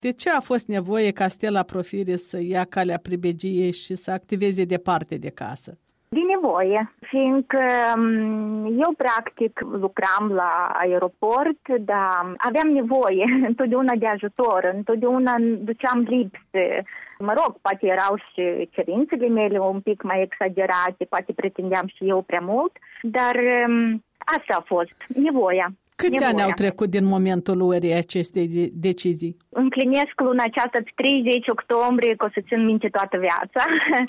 De ce a fost nevoie ca Stella Profiris să ia calea pribegiei și să activeze departe de casă? Din nevoie, fiindcă eu practic lucram la aeroport, dar aveam nevoie întotdeauna de ajutor, întotdeauna duceam lipse. Mă rog, poate erau și cerințele mele un pic mai exagerate, poate pretindeam și eu prea mult, dar asta a fost, nevoia. Câți ani au trecut din momentul luării acestei decizii? Împlinesc luna aceasta 30 octombrie, că o să țin minte toată viața,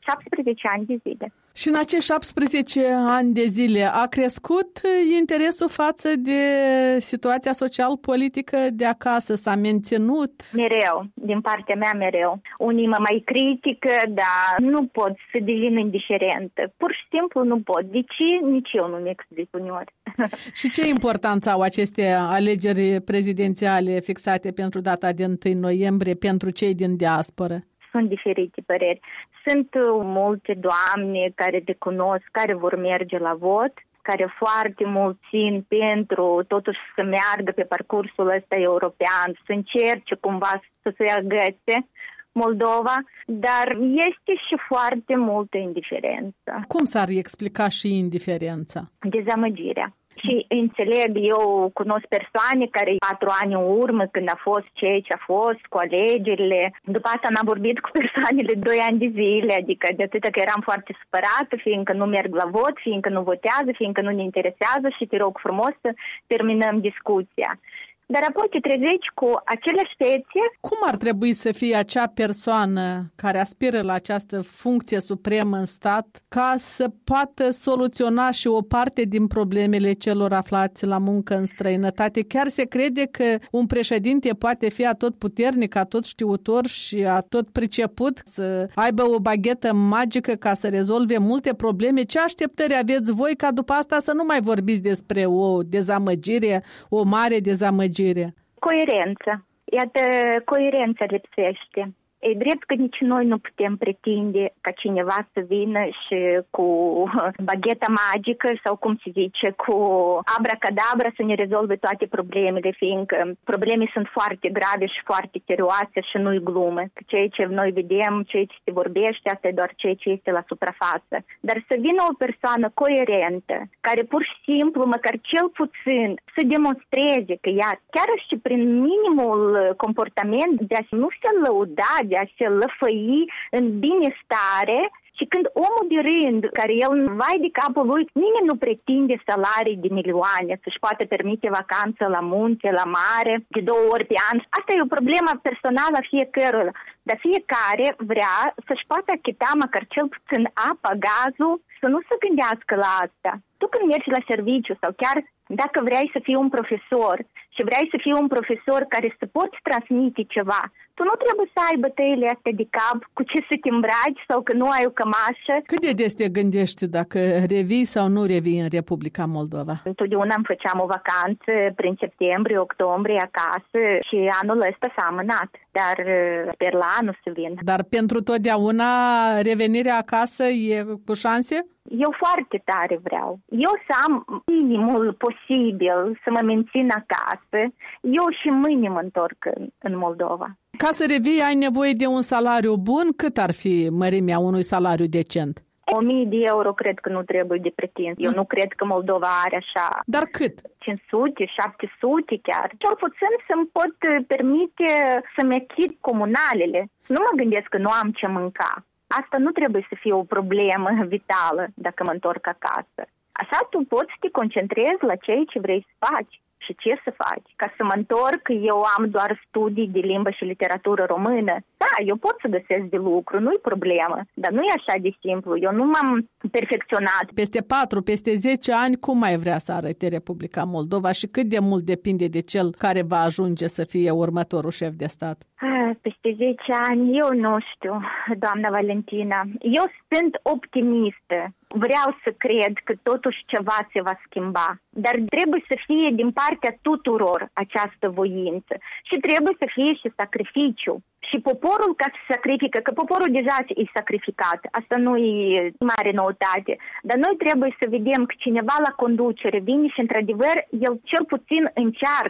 17 ani de zile. Și în acești 17 ani de zile a crescut interesul față de situația social-politică de acasă? S-a menținut? Mereu, din partea mea mereu. Unii mă mai critică, dar nu pot să devin indiferentă. Pur și simplu nu pot. De ce? Nici eu nu-mi explic uneori. Și ce importanță au aceste alegeri prezidențiale fixate pentru data de 1 noiembrie pentru cei din diasporă? Sunt diferite păreri. Sunt multe doamne care te cunosc, care vor merge la vot, care foarte mult țin pentru totuși să meargă pe parcursul ăsta european, să încerce cumva să se agățe Moldova, dar este și foarte multă indiferență. Cum s-ar explica și indiferența? Dezamăgirea. Și înțeleg, eu cunosc persoane care 4 ani în urmă, când a fost ceea ce a fost cu alegerile, după asta n-am vorbit cu persoanele 2 ani de zile, adică de atât că eram foarte supărată, fiindcă nu merg la vot, fiindcă nu votează, fiindcă nu ne interesează și te rog frumos să terminăm discuția. Dar apoi te trezești cu aceleași fețe. Cum ar trebui să fie acea persoană care aspiră la această funcție supremă în stat ca să poată soluționa și o parte din problemele celor aflați la muncă în străinătate? Chiar se crede că un președinte poate fi atotputernic, atotștiutor și atot priceput să aibă o baghetă magică ca să rezolve multe probleme? Ce așteptări aveți voi ca după asta să nu mai vorbiți despre o dezamăgire, o mare dezamăgire? Coerență. Iată, coerența lipsește. E drept că nici noi nu putem pretinde ca cineva să vină și cu bagheta magică sau cum se zice, cu abracadabra să ne rezolve toate problemele, fiindcă probleme sunt foarte grave și foarte serioase și nu-i glumă. Ceea ce noi vedem, ceea ce se vorbește, asta e doar ceea ce este la suprafață. Dar să vină o persoană coerentă, care pur și simplu, măcar cel puțin, să demonstreze că ea, chiar și prin minimul comportament de a nu se lăuda, de a se lăfăi în binestare, și când omul de rând, care el vai de capul lui, nimeni nu pretinde salarii de milioane, să-și poate permite vacanță la munte, la mare, de 2 ori pe an. Asta e o problemă personală a fiecăruia. Dar fiecare vrea să-și poată achita măcar cel puțin apa, gazul, să nu se gândească la asta. Tu când mergi la serviciu sau chiar dacă vrei să fii un profesor și vrei să fii un profesor care să poți transmite ceva, tu nu trebuie să ai bătăile astea de cap cu ce să te îmbraci sau că nu ai o cămașă. Cât de des te gândești dacă revii sau nu revii în Republica Moldova? Întotdeauna îmi făceam o vacanță prin septembrie, octombrie acasă și anul ăsta s-a amânat, dar sper la anul să vin. Dar pentru totdeauna revenirea acasă e cu șanse? Eu foarte tare vreau. Eu să am minimul posibil să mă mențin acasă. Eu și mâine mă întorc în Moldova. Ca să revii ai nevoie de un salariu bun? Cât ar fi mărimea unui salariu decent? 1000 de euro cred că nu trebuie de pretins. Eu nu cred că Moldova are așa. Dar cât? 500, 700 chiar. Cel puțin să-mi pot permite să-mi achit comunalele. Nu mă gândesc că nu am ce mânca. Asta nu trebuie să fie o problemă vitală dacă mă întorc acasă. Așa tu poți să te concentrezi la ceea ce vrei să faci și ce să faci. Ca să mă întorc, eu am doar studii de limbă și literatură română. Da, eu pot să găsesc de lucru, nu-i problemă, dar nu e așa de simplu. Eu nu m-am perfecționat. Peste 4, peste 10 ani, cum mai vrea să arate Republica Moldova și cât de mult depinde de cel care va ajunge să fie următorul șef de stat? Peste 10 ani, eu nu știu, doamna Valentina. Eu sunt optimistă. Vreau să cred că totuși ceva se va schimba. Dar trebuie să fie din partea tuturor această voință. Și trebuie să fie și sacrificiu. Și poporul ca să sacrifică, că poporul deja e sacrificat. Asta nu e mare noutate. Dar noi trebuie să vedem că cineva la conducere vine și într-adevăr el cel puțin încearcă.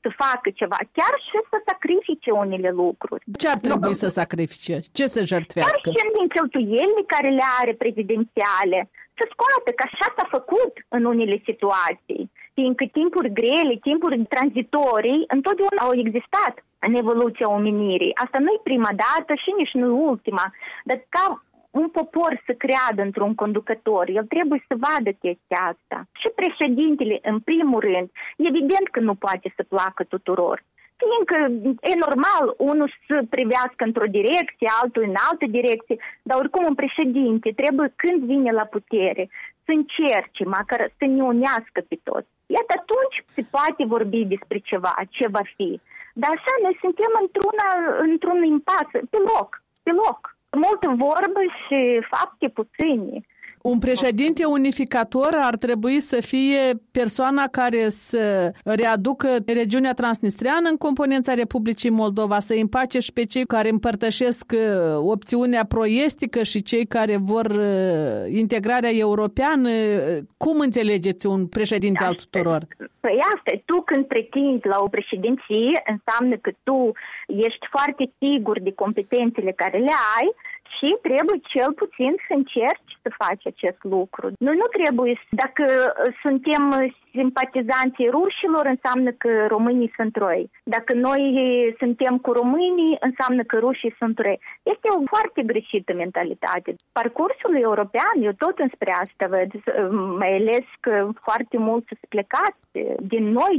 să facă ceva, chiar și să sacrifice unele lucruri. Ce ar trebui să sacrifice? Ce să jertfească? Chiar și din cheltuielile care le are prezidențiale, să scoată, că așa s-a făcut în unele situații. Fiindcă timpuri grele, timpuri tranzitorii, întotdeauna au existat în evoluția omenirii. Asta nu e prima dată și nici nu ultima, dar ca un popor să creadă într-un conducător, el trebuie să vadă chestia asta. Și președintele, în primul rând, evident că nu poate să placă tuturor. Fiindcă e normal unul să privească într-o direcție, altul în altă direcție, dar oricum un președinte trebuie, când vine la putere, să încerce, măcar să ne unească pe toți. Iată, atunci se poate vorbi despre ceva, ce va fi. Dar așa noi suntem într-un impas, pe loc. Multă vorbă și fapte puține. Un președinte unificator ar trebui să fie persoana care să readucă regiunea transnistreană în componența Republicii Moldova, să împace și pe cei care împărtășesc opțiunea pro-estică și cei care vor integrarea europeană. Cum înțelegeți un președinte al tuturor? Păi asta, tu când pretinzi la o președinție, înseamnă că tu ești foarte sigur de competențele care le ai și trebuie cel puțin să încerci să faci acest lucru. Noi nu trebuie, dacă suntem simpatizanții rușilor, înseamnă că românii sunt răi. Dacă noi suntem cu românii, înseamnă că rușii sunt răi. Este o foarte greșită mentalitate. Parcursul european, eu tot înspre asta văd, mai ales că foarte mulți sunt plecați din noi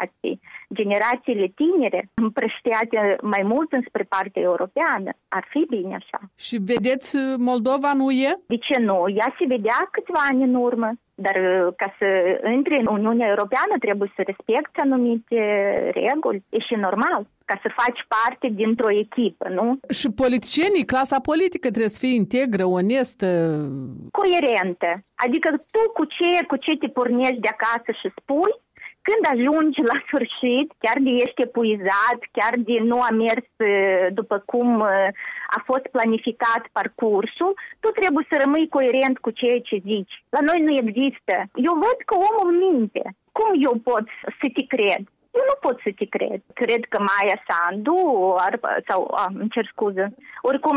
generațiile tinere, împrăștiate mai mult înspre partea europeană. Ar fi bine așa. Și vedeți, Moldova nu e? De ce nu? Ea se vedea câțiva ani în urmă. Dar ca să intre în Uniunea Europeană trebuie să respecti anumite reguli. E și normal, ca să faci parte dintr-o echipă, nu? Și politicienii, clasa politică trebuie să fie integră, onestă. Coerentă. Adică tu cu ce te pornești de acasă și spui, când ajungi la sfârșit, chiar de ești epuizat, chiar de nu a mers după cum a fost planificat parcursul, tu trebuie să rămâi coerent cu ceea ce zici. La noi nu există. Eu văd că omul minte. Cum eu pot să te cred? Eu nu pot să te cred. Cred că Maia Sandu, îmi cer scuză, oricum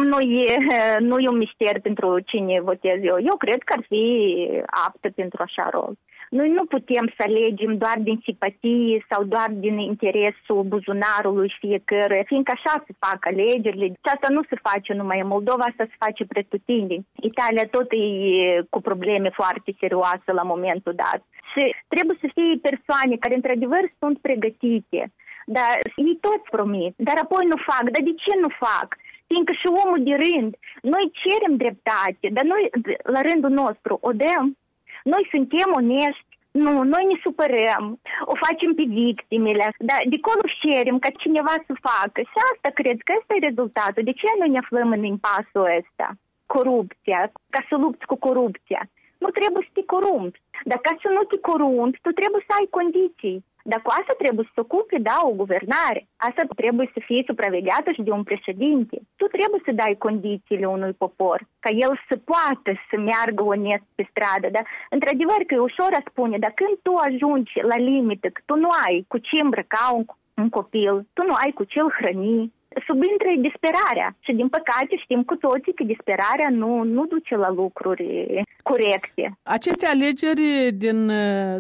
nu e un mister pentru cine votez eu. Eu cred că ar fi aptă pentru așa rol. Noi nu putem să alegem doar din simpatie sau doar din interesul buzunarului fiecăruia, fiindcă așa se fac alegerile. Și asta nu se face numai în Moldova, asta se face pretutindeni. Italia tot e cu probleme foarte serioase la momentul dat. Și trebuie să fie persoane care într-adevăr sunt pregătite. Dar ei toți promit, dar apoi nu fac. Dar de ce nu fac? Fiindcă și omul de rând, noi cerem dreptate, dar noi la rândul nostru o dăm. Noi suntem onești, nu, noi ne supărăm, o facem pe victimele, dar de acolo cerem ca cineva să facă. Și asta cred că ăsta e rezultatul. De ce noi ne aflăm în impasul ăsta? Corupția, ca să lupți cu corupția. Nu trebuie să te corumpi. Dar ca să nu te corumpi, tu trebuie să ai condiții. Dar cu asta trebuie să se ocupe, o guvernare. Asta trebuie să fie supravegheată și de un președinte. Tu trebuie să dai condițiile unui popor, ca el să poată să meargă onest pe stradă. Dar, într-adevăr, că e ușor a spune, dar când tu ajungi la limită, că tu nu ai cu ce îmbrăca un copil, tu nu ai cu ce îl hrăni, subintră disperarea. Și, din păcate, știm cu toții că disperarea nu duce la lucruri corecte. Aceste alegeri din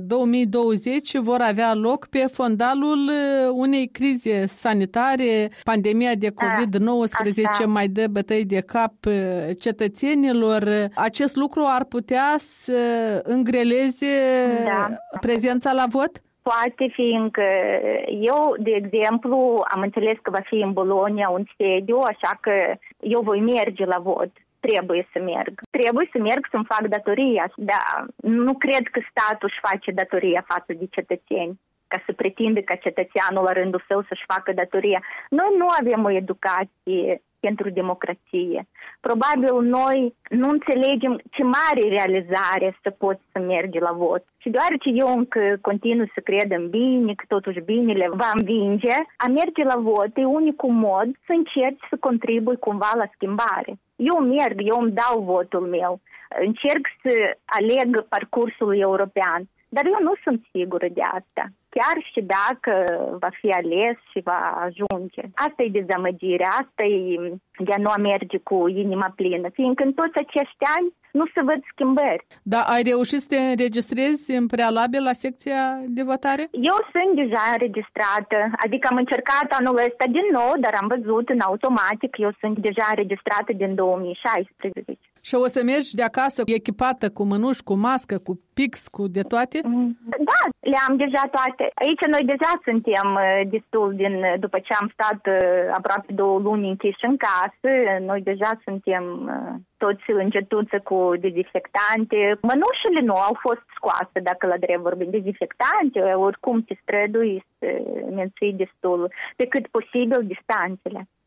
2020 vor avea loc pe fondalul unei crize sanitare. Pandemia de COVID-19 mai dă bătăi de cap cetățenilor. Acest lucru ar putea să îngreleze prezența la vot? Poate, fiindcă eu, de exemplu, am înțeles că va fi în Bologna un sediu, așa că eu voi merge la vot. Trebuie să merg să-mi fac datoria. Dar nu cred că statul își face datoria față de cetățeni, ca să pretinde ca cetățeanul la rândul său să-și facă datoria. Noi nu avem o educație pentru democrație. Probabil noi nu înțelegem ce mare realizare să poți să mergi la vot. Și deoarece eu încă continui să cred în bine, că totuși binele va învinge, a merge la vot e unicul mod să încerci să contribui cumva la schimbare. Eu îmi dau votul meu, încerc să aleg parcursul european, dar eu nu sunt sigură de asta. chiar și dacă va fi ales și va ajunge. Asta e dezamăgirea, asta e de a nu merge cu inima plină, fiindcă în toți acești ani nu se văd schimbări. Dar ai reușit să te înregistrezi în prealabil la secția de votare? Eu sunt deja înregistrată, adică am încercat anul ăsta din nou, dar am văzut în automatic, eu sunt deja înregistrată din 2016. Și o să mergi de acasă echipată cu mânuși, cu mască, cu pix, cu de toate? Da, le-am deja toate. Aici noi deja suntem destul după ce am stat aproape 2 luni închiși în casă, noi deja suntem toți încetuță cu dezinfectante. Mănușile nu au fost scoase, dacă la drept vorbim. Dezinfectante, oricum te strădui să menții destul, pe cât posibil distanțele.